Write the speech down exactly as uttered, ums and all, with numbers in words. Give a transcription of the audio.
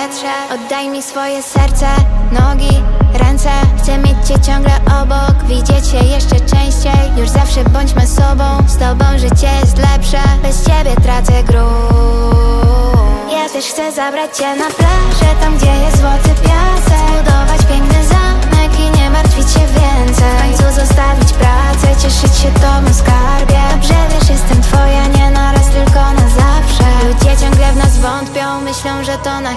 powietrze. Oddaj mi swoje serce, nogi, ręce. Chcę mieć cię ciągle obok, widzieć się jeszcze częściej. Już zawsze bądźmy sobą, z tobą życie jest lepsze. Bez ciebie tracę grunt. Ja też chcę zabrać cię na plażę, tam gdzie jest złoty piasek. Zbudować piękny zamek i nie martwić się więcej. W końcu zostawić pracę, cieszyć się tobą skarbie. Dobrze wiesz, jestem twoja, nie na raz, tylko na zawsze. Ludzie ciągle w nas wątpią, myślą, że to na